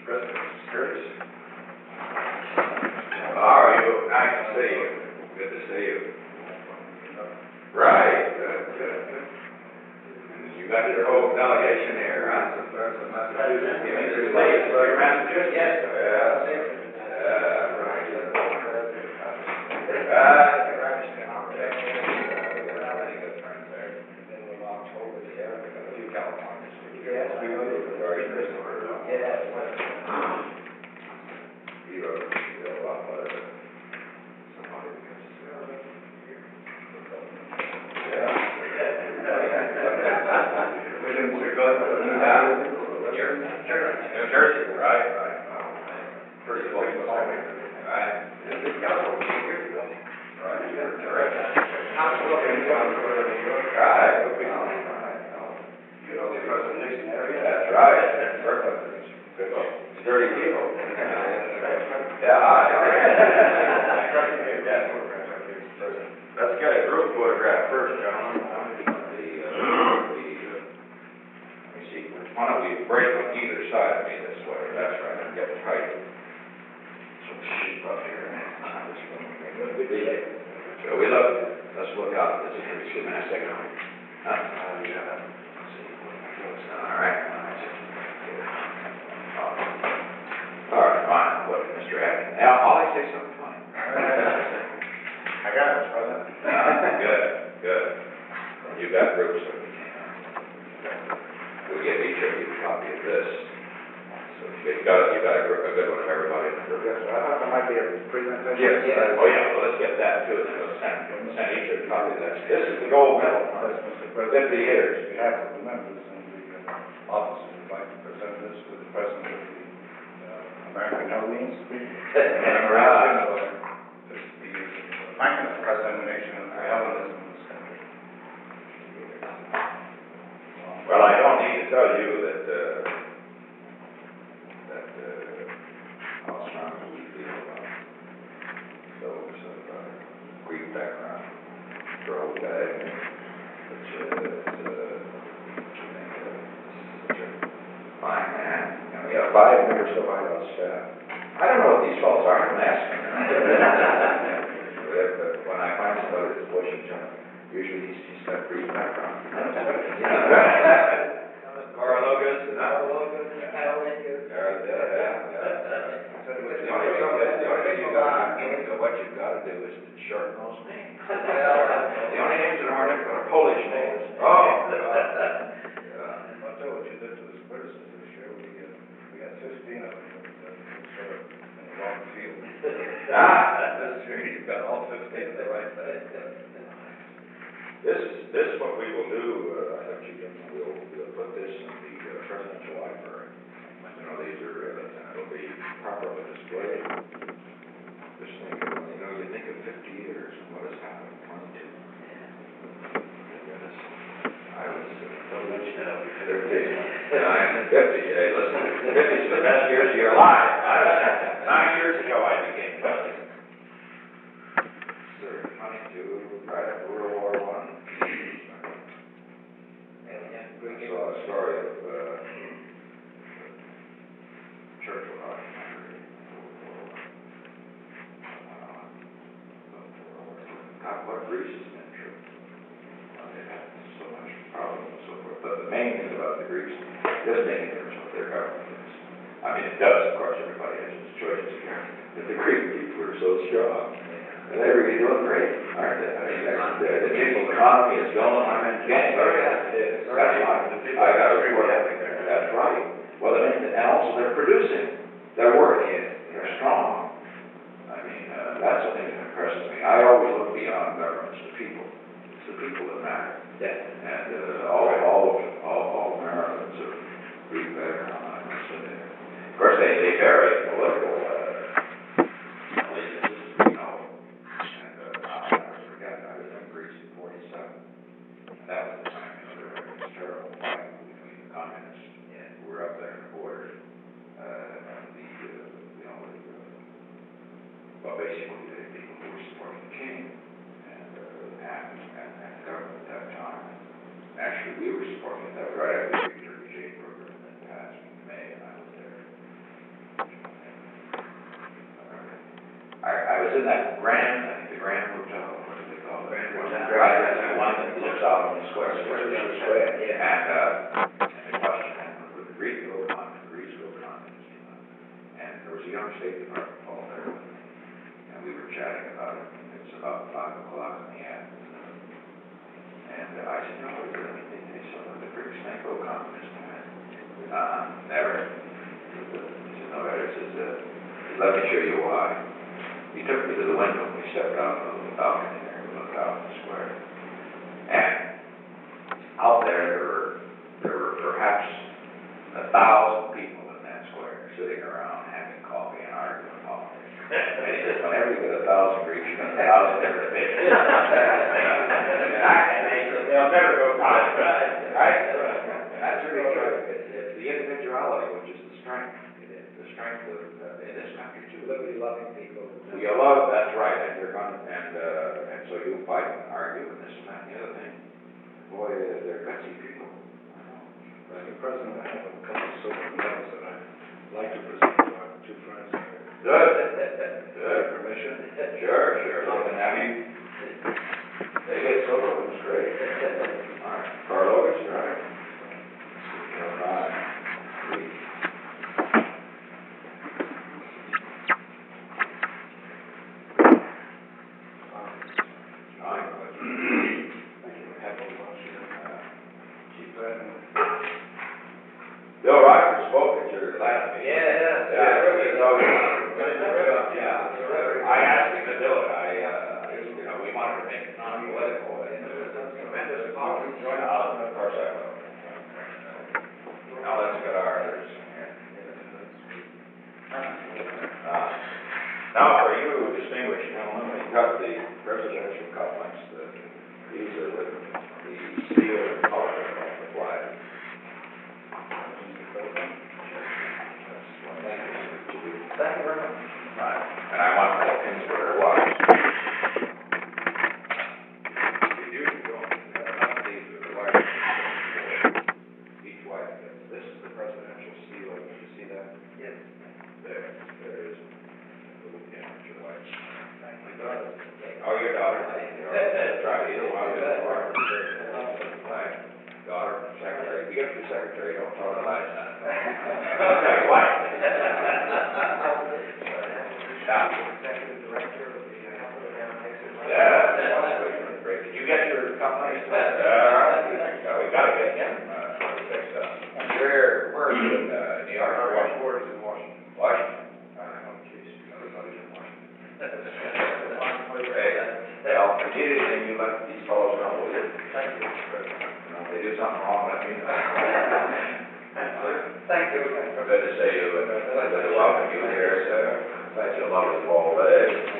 President Sturgis. How are you? Nice to see you. Good to see you. Right. Good. You got your whole delegation here, huh? Massachusetts. You mean the state? You're Massachusetts? Yes. New Jersey, right. Pretty close to home, right? You know the President Nixon area? That's right. Good. Sturdy people. Let's get a group photograph first, gentlemen. Why don't we break on either side of me this way? That's right, I'm getting tight. Some sheep up here. So we look, let's look out. This is a minute signal. All right. All right, fine. Look, Mr. Atkins. Now, Ollie, say something funny. I got it, President. Good. You got groups of we'll give each of you a copy of this. So you got a good one of everybody in the group. Yes, I thought there might be a presentation. Yes. Oh yeah, well let's get that too, and then we'll send each of you a copy of that. This is the gold medal. Yes, Mr. President. 50 years. On behalf of the members and the officers, would like to present this to the President of the American Hellenes. Commemoration of the Magnus Presentation of Hellenism in this country. Well, I don't need to tell you that how strongly we feel about those of Greek background, Earl Day, which is such a fine man. And we have 5 members of White House staff. I don't know what these fellows are. I'm asking them. When I find somebody that's Washington, usually he's got Greek background. Carologus, The only thing what you've got to do is to shorten those names. The only names that aren't Polish names. I'll tell you what you did to the Spurs this year. We had 15 of them sort of in the wrong field. This year you've got all 15 in the right place. This is what we will do. We'll put this in the presidential library. You know, these are it'll be properly displayed. Just think of, you think of 50 years and what has happened. 22. Goodness, I was 13, 9, 50. Hey, listen, 50 is the best years of your life. 9 years ago I became president. 22, right after World War I. I saw a story of Churchill documentary. What Greece has been through. They had so much problem and so forth. But the main thing about the Greeks doesn't make any difference what their government is. I mean, it does, of course, everybody has its choices here. But the Greek people are so strong. And they're really doing great, aren't they? I mean, the people's economy is going. I mean, that's right. I got a report. That's right. Well, and also they're producing. They're working. They're strong. I mean, that's the thing that impresses me. I always look beyond governments to people. It's the people that matter. Yeah. And all Americans are Greek background. I must say. Of course, they vary in political allegiances, you know. And I'll never forget. I was in Greece in '47. And that was the time, there was this terrible fight between the communists who were up there in the border. Well, basically, the people who were supporting the king and the government at that time. Actually, we were supporting it right after the regime program that passed in May, and I was there. was in that Grand, I think the Grand Hotel, what do they call it? Grand Hotel. Right, that's the one that looks out on the square. Square, yeah. And the question, would the Greek go on, the Greece go on, and there was a young State Department Paul there, and we were chatting about it. It's about 5 o'clock in the afternoon. And I said, no, they said, the Greeks may go communist. Never. He said, no, it says, let me show you why. He took me to the window, and we stepped out on the balcony there, and looked out in the square. And out there were perhaps 1,000 people in that square, sitting around, having coffee and arguing politics. And he said, whenever you get 1,000 Greeks, you got 1,000 different opinions. And they said, they'll never go communist. Right? That's really true. It's the individuality, which is the strength. The strength of, in this country, too. Liberty-loving people. You love, that's right, and you're going to, and so you fight and argue and this and that and the other thing. Boy, they're gutsy people. Mr. President, I have a couple of silver medals that I'd like to present to our two friends here. Good. Good. Permission? Sure. And I mean, they get silver, which is great. All right, Carl Logan, all right. All right. Bill Rocker spoke at your last meeting. Yeah. I asked him to do it. We wanted to make it non-political. Tremendous quality. Of course I will. Now let's get ours. Now for you, distinguished gentlemen, we got the presidential cufflinks. These are the seal and color of the flag. Thank you very much. Right. And I want the pins for their watches. You don't have these with the wires. Each white. This is the presidential seal. Did you see that? Yes. There is a little pin with your white. Thank you. Oh, your daughter. Try either one. Flag. Daughter, secretary. You get your secretary. Don't tell her last time. Okay, white. Executive Director of the Health of the Exit. Yeah, great. Did you get your company? We gotta get him fixed up. Where are you in New York? Our headquarters in Washington. Washington? Oh, jeez, everybody's in Washington. Well, if you need anything, you let these fellows know, will you? Thank you. If they do something wrong, let me know. Thank you. Good to see you, and good to welcome you here. Such a lovely fall day.